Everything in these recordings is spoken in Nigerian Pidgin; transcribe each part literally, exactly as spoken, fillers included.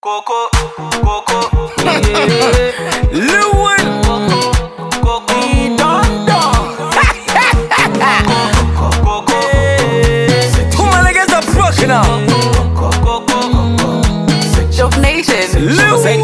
Coco, Coco, yeah. Lewin, Coco, he done done. Coco, Two my niggas are broken now. Dope Nation. Lewin,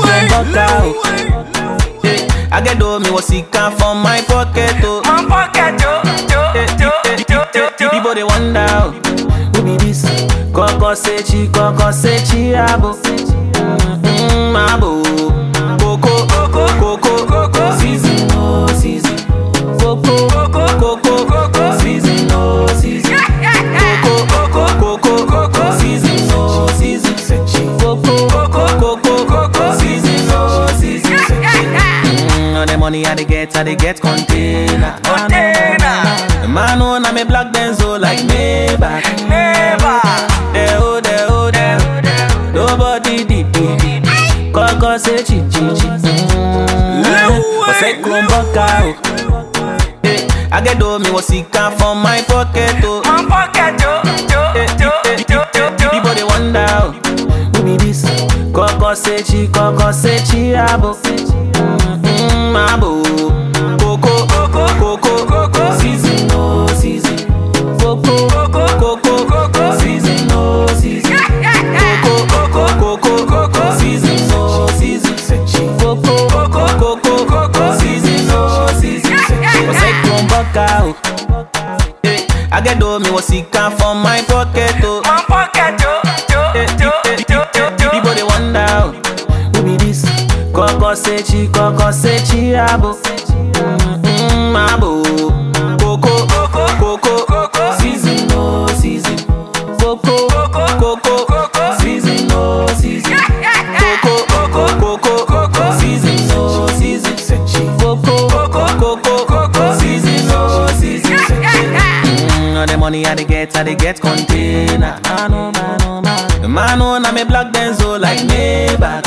I get do me was sick from my pocket. Oh. my pocket, yo, yo, yo, yo, yo, yo. People they wonder who be this. Coco sechi, Coco sechi, abo. Mm, abo. Coco, Coco, Coco, season, oh season. Coco, Coco, Coco, season, oh season. Coco, Coco, Coco, season, oh season. Coco, Coco, Coco, season, oh season. Mm, all the money I they get, I they get container. Container, The man on a me black benzo like Maybach. never. There, oh, there, oh, there. Nobody did it. Coco say chi chi chi. Lewin, Say Kumboka. I get do me was sick from my pocket. Oh. My pocket, yo, yo, yo, yo, yo, yo. People they wonder who be this. Coco say chi, Coco say chi, abo. Mm, abo. Coco, Coco, Coco, season, oh season. Coco, Coco, Coco, season, oh season. Coco, Coco, Coco, season, oh season. Coco, Coco, Coco, season, oh season. Say Kumboka. I get do me was sick from my pocket. Oh. My pocket, yo, yo, yo, yo, yo, yo. People they wonder who be this. Coco sechi, Coco sechi, abo. Mm, abo. Coco, Coco, Coco, season, oh season. Coco, Coco, Coco, season, oh season. Coco, Coco, Coco, season, oh season. Coco, Coco, Coco, season, oh season. Mm, all the money I they get, I they get container. I know, man, oh man. The man on a me black benzo like Maybach.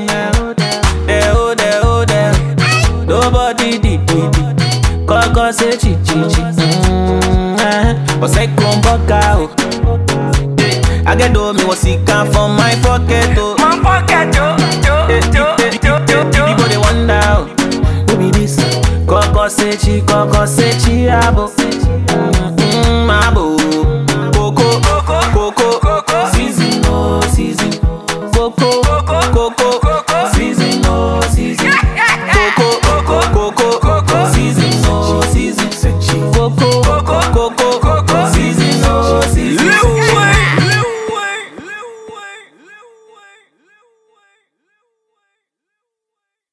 There, oh, there, oh, there. Nobody did it. Coco say chi chi chi. But say Kumboka. I get do me was sick from my pocket. Oh. My pocket, yo, yo, yo, yo, yo, yo. People they wonder who be this. Coco say chi, Coco say chi, abo.